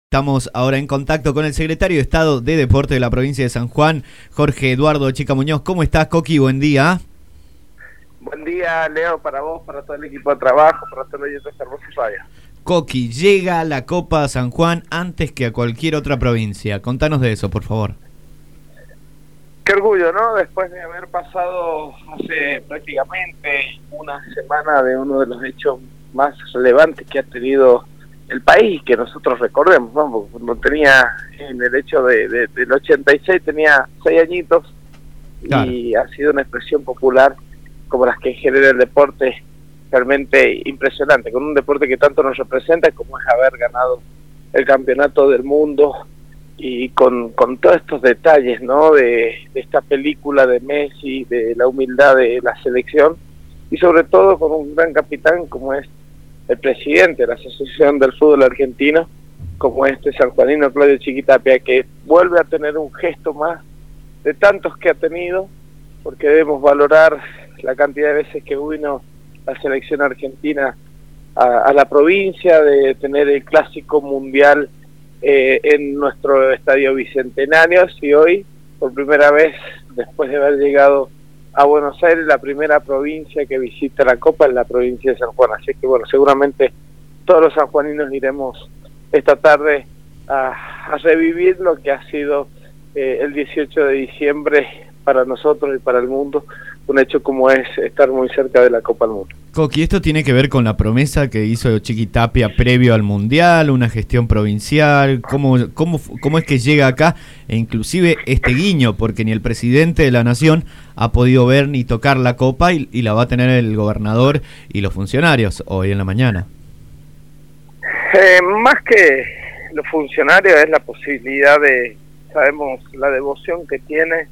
Estamos ahora en contacto con el secretario de Estado de Deporte de la provincia de San Juan, Jorge Eduardo Chica Muñoz. ¿Cómo estás, Coqui? Buen día. Buen día, Leo, para vos, para todo el equipo de trabajo, para todo el oyente de Hermoso Radio. Coqui, llega la Copa San Juan antes que a cualquier otra provincia. Contanos de eso, por favor. Qué orgullo, ¿no? Después de haber pasado hace prácticamente una semana de uno de los hechos más relevantes que ha tenido el país, que nosotros recordemos, ¿no? Porque cuando tenía, en el hecho del 86, tenía 6 añitos, claro. Y ha sido una expresión popular como las que genera el deporte, realmente impresionante, con un deporte que tanto nos representa como es haber ganado el campeonato del mundo, y con todos estos detalles, ¿no? De esta película de Messi, de la humildad de la selección, y sobre todo con un gran capitán como es el presidente de la Asociación del Fútbol Argentino, como este sanjuanino Claudio Chiquitapia, que vuelve a tener un gesto más de tantos que ha tenido, porque debemos valorar la cantidad de veces que vino la selección argentina a la provincia, de tener el clásico mundial en nuestro estadio Bicentenario, y hoy, por primera vez, después de haber llegado a Buenos Aires, la primera provincia que visita la Copa es la provincia de San Juan. Así que bueno, seguramente todos los sanjuaninos iremos esta tarde a revivir lo que ha sido el 18 de diciembre para nosotros y para el mundo, un hecho como es estar muy cerca de la Copa del Mundo. Coqui, ¿esto tiene que ver con la promesa que hizo Chiquitapia previo al Mundial, una gestión provincial? ¿Cómo es que llega acá? E inclusive este guiño, porque ni el presidente de la Nación ha podido ver ni tocar la Copa y la va a tener el gobernador y los funcionarios hoy en la mañana. Más que los funcionarios es la posibilidad de, sabemos la devoción que tiene,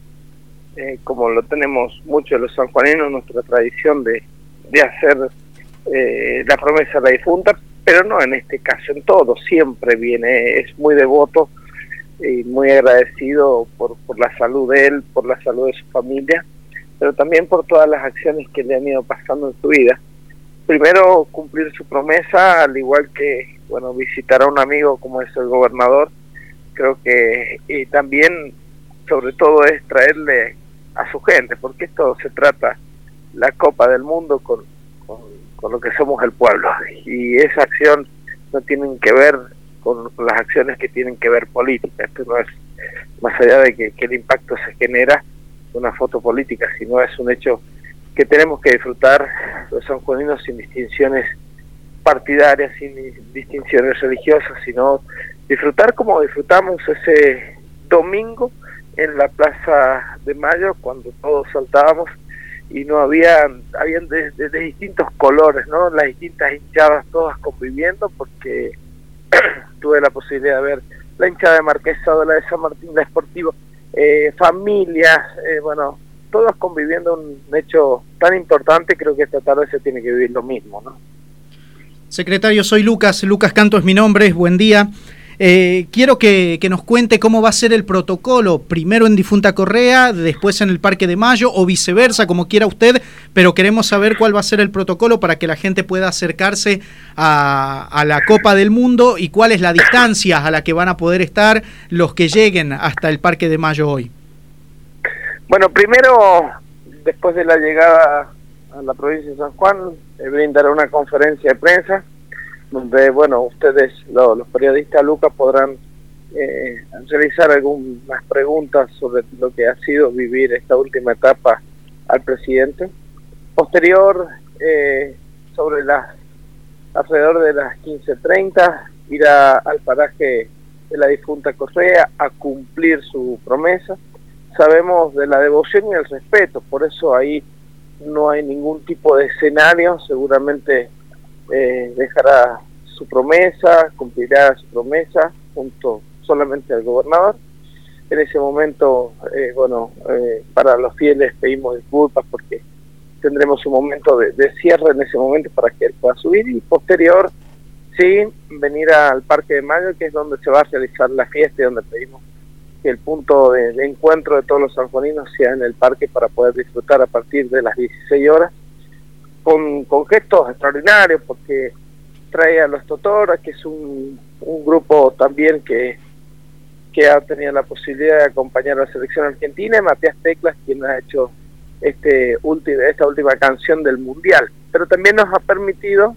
como lo tenemos muchos de los sanjuaninos, nuestra tradición de hacer la promesa a la difunta, pero no en este caso, en todo, siempre viene, es muy devoto y muy agradecido por la salud de él, por la salud de su familia, pero también por todas las acciones que le han ido pasando en su vida. Primero, cumplir su promesa, al igual que, bueno, visitar a un amigo como es el gobernador. Creo que y también, sobre todo, es traerle a su gente, porque esto se trata, la Copa del Mundo, con lo que somos el pueblo, y esa acción no tienen que ver con las acciones que tienen que ver políticas. Esto no es, más allá de que el impacto se genera, una foto política, sino es un hecho que tenemos que disfrutar los sanjuaninos sin distinciones partidarias, sin distinciones religiosas, sino disfrutar como disfrutamos ese domingo en la Plaza de Mayo, cuando todos saltábamos y no habían de distintos colores, ¿no? Las distintas hinchadas todas conviviendo, porque tuve la posibilidad de ver la hinchada de Marquesado, la de San Martín, la Sportivo, familias, bueno, todos conviviendo un hecho tan importante. Creo que esta tarde se tiene que vivir lo mismo, ¿no? Secretario, soy Lucas Canto es mi nombre, buen día. Quiero que nos cuente cómo va a ser el protocolo, primero en Difunta Correa, después en el Parque de Mayo, o viceversa, como quiera usted, pero queremos saber cuál va a ser el protocolo para que la gente pueda acercarse a la Copa del Mundo, y cuál es la distancia a la que van a poder estar los que lleguen hasta el Parque de Mayo hoy. Bueno, primero, después de la llegada a la provincia de San Juan, brindará una conferencia de prensa, donde, bueno, ustedes, los periodistas, Lucas, podrán realizar algunas preguntas sobre lo que ha sido vivir esta última etapa al presidente. Posterior, sobre alrededor de las 15:30, irá al paraje de la Difunta Correa a cumplir su promesa. Sabemos de la devoción y el respeto, por eso ahí no hay ningún tipo de escenario. Seguramente dejará su promesa, cumplirá su promesa junto solamente al gobernador. En ese momento, para los fieles pedimos disculpas, porque tendremos un momento de cierre en ese momento para que él pueda subir, y posterior, sí, venir al Parque de Mayo, que es donde se va a realizar la fiesta, y donde pedimos que el punto de encuentro de todos los sanjuaninos sea en el parque, para poder disfrutar a partir de las 16 horas, con gestos extraordinarios, porque trae a los Totora, que es un un grupo también que ha tenido la posibilidad de acompañar a la selección argentina, y Matías Teclas, quien ha hecho esta última canción del Mundial. Pero también nos ha permitido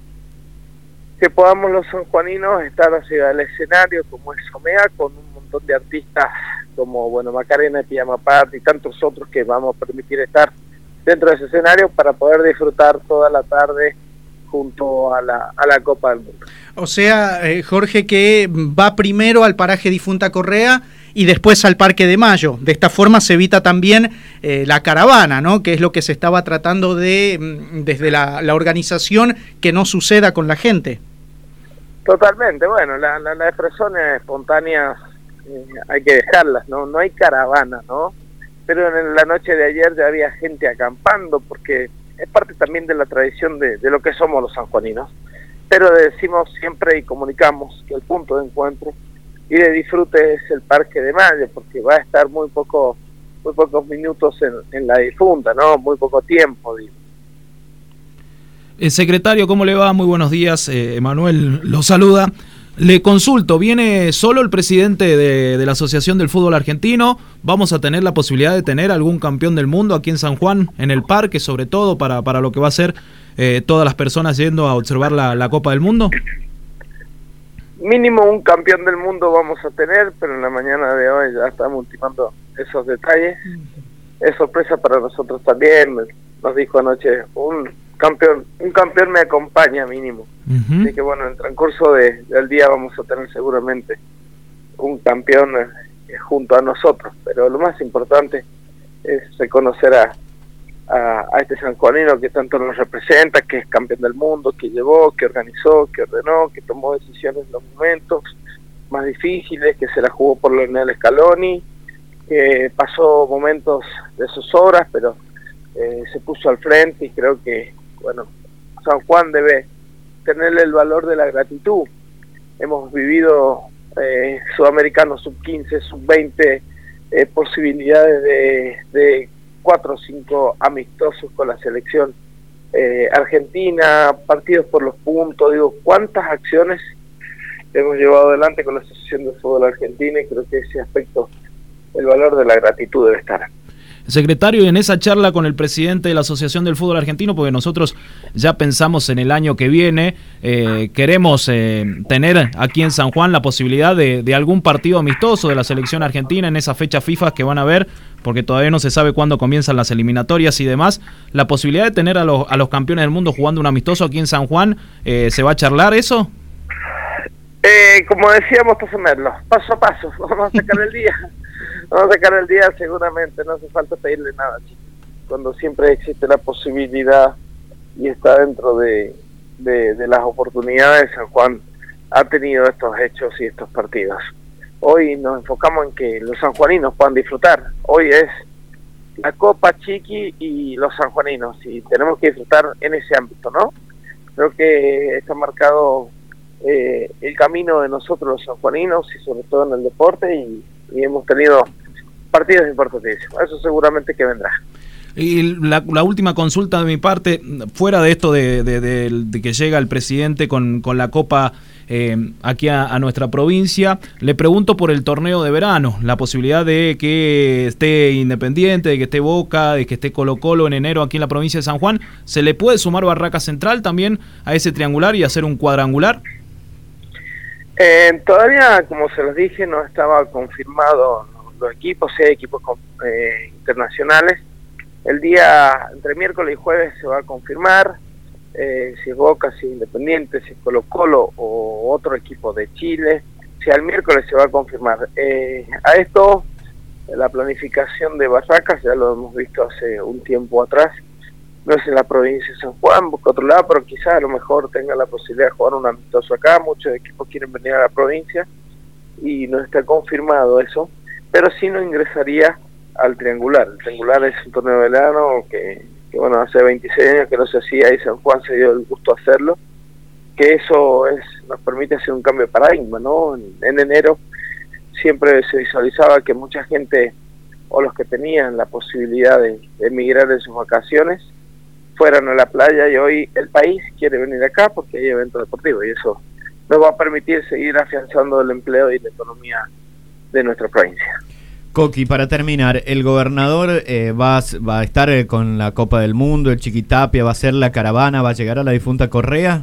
que podamos los sanjuaninos estar hacia el escenario, como es Somea, con un montón de artistas como Macarena, Pijama Party y tantos otros que vamos a permitir estar dentro de ese escenario para poder disfrutar toda la tarde junto a la Copa del Mundo. O sea, Jorge, que va primero al paraje Difunta Correa y después al Parque de Mayo. De esta forma se evita también la caravana, ¿no? Que es lo que se estaba tratando desde la organización, que no suceda con la gente. Totalmente, las expresiones espontáneas hay que dejarlas, no hay caravana, ¿no? Pero en la noche de ayer ya había gente acampando, porque es parte también de la tradición de lo que somos los sanjuaninos. Pero decimos siempre y comunicamos que el punto de encuentro y de disfrute es el Parque de Mayo, porque va a estar muy pocos minutos en la difunta, ¿no? Muy poco tiempo, digo. Secretario, ¿cómo le va? Muy buenos días. Emanuel lo saluda. Le consulto, ¿viene solo el presidente de la Asociación del Fútbol Argentino? ¿Vamos a tener la posibilidad de tener algún campeón del mundo aquí en San Juan, en el parque, sobre todo para lo que va a ser todas las personas yendo a observar la Copa del Mundo? Mínimo un campeón del mundo vamos a tener, pero en la mañana de hoy ya estamos ultimando esos detalles. Es sorpresa para nosotros también, nos dijo anoche, un campeón me acompaña mínimo. Uh-huh. Así que en el transcurso del día vamos a tener seguramente un campeón junto a nosotros, pero lo más importante es reconocer a este sanjuanino que tanto nos representa, que es campeón del mundo, que llevó, que organizó, que ordenó, que tomó decisiones en los momentos más difíciles, que se la jugó por Leonel Scaloni, que pasó momentos de zozobras, pero se puso al frente, y creo que San Juan debe tenerle el valor de la gratitud. Hemos vivido sudamericanos sub-15, sub-20, posibilidades de 4 o 5 amistosos con la selección argentina, partidos por los puntos. Digo, cuántas acciones hemos llevado adelante con la Asociación de Fútbol Argentina, y creo que ese aspecto, el valor de la gratitud, debe estar. Secretario, y en esa charla con el presidente de la Asociación del Fútbol Argentino, porque nosotros ya pensamos en el año que viene, queremos tener aquí en San Juan la posibilidad de algún partido amistoso de la selección argentina en esa fecha FIFA que van a ver, porque todavía no se sabe cuándo comienzan las eliminatorias y demás. La posibilidad de tener a los campeones del mundo jugando un amistoso aquí en San Juan, ¿se va a charlar eso? Como decíamos, paso a paso, vamos a sacar el día. Vamos a sacar el día seguramente, no hace falta pedirle nada, chicos. Cuando siempre existe la posibilidad y está dentro de las oportunidades, San Juan ha tenido estos hechos y estos partidos. Hoy nos enfocamos en que los sanjuaninos puedan disfrutar. Hoy es la Copa Chiqui y los sanjuaninos, y tenemos que disfrutar en ese ámbito, ¿no? Creo que está marcado el camino de nosotros los sanjuaninos, y sobre todo en el deporte, y hemos tenido partidos importantísimos. Eso seguramente que vendrá. Y la última consulta de mi parte, fuera de esto de que llega el presidente con la Copa aquí a nuestra provincia, le pregunto por el torneo de verano, la posibilidad de que esté Independiente, de que esté Boca, de que esté Colo-Colo en enero aquí en la provincia de San Juan. ¿Se le puede sumar Barraca Central también a ese triangular y hacer un cuadrangular? Todavía, como se los dije, no estaba confirmado los equipos, hay equipos internacionales. El día entre miércoles y jueves se va a confirmar si es Boca, si es Independiente, si es Colo-Colo o otro equipo de Chile. Si al miércoles se va a confirmar. A esto, la planificación de Barracas, ya lo hemos visto hace un tiempo atrás, no es en la provincia de San Juan, busca otro lado, pero quizás a lo mejor tenga la posibilidad de jugar un amistoso acá. Muchos equipos quieren venir a la provincia y no está confirmado eso, pero sí no ingresaría al triangular. El triangular es un torneo de verano que hace 26 años que no se hacía, y San Juan se dio el gusto de hacerlo, que eso nos permite hacer un cambio de paradigma, ¿no? En enero siempre se visualizaba que mucha gente, o los que tenían la posibilidad de emigrar en sus vacaciones, fueran a la playa, y hoy el país quiere venir acá porque hay eventos deportivos, y eso nos va a permitir seguir afianzando el empleo y la economía de nuestra provincia. Coqui, para terminar, el gobernador va a estar con la Copa del Mundo, el Chiquitapia, va a hacer la caravana, va a llegar a la difunta Correa.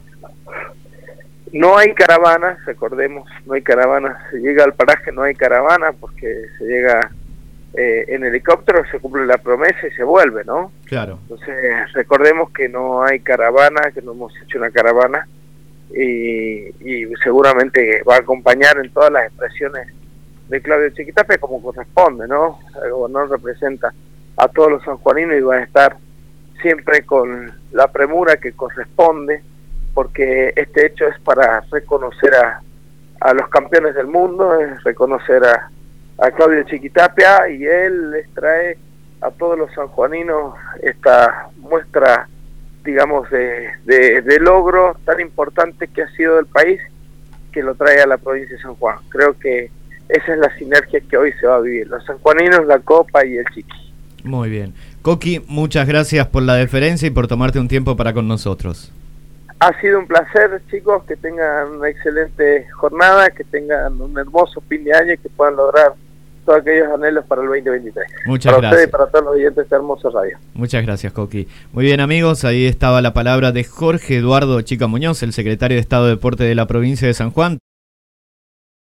No hay caravana, recordemos, no hay caravana, se llega al paraje, no hay caravana porque se llega en helicóptero, se cumple la promesa y se vuelve, ¿no? Claro. Entonces recordemos que no hay caravana, que no hemos hecho una caravana y seguramente va a acompañar en todas las expresiones de Claudio Chiquitapia como corresponde, ¿no? El gobernador representa a todos los sanjuaninos y va a estar siempre con la premura que corresponde, porque este hecho es para reconocer a los campeones del mundo, es reconocer a Claudio Chiquitapia, y él les trae a todos los sanjuaninos esta muestra, digamos, de logro tan importante que ha sido del país, que lo trae a la provincia de San Juan. Creo que esa es la sinergia que hoy se va a vivir, los sanjuaninos, la Copa y el Chiqui. Muy bien. Coqui, muchas gracias por la deferencia y por tomarte un tiempo para con nosotros. Ha sido un placer, chicos, que tengan una excelente jornada, que tengan un hermoso fin de año y que puedan lograr todos aquellos anhelos para el 2023. Muchas para gracias. Ustedes y para todos los oyentes de esta hermosa radio. Muchas gracias, Coqui. Muy bien, amigos, ahí estaba la palabra de Jorge Eduardo Chica Muñoz, el secretario de Estado de Deporte de la provincia de San Juan.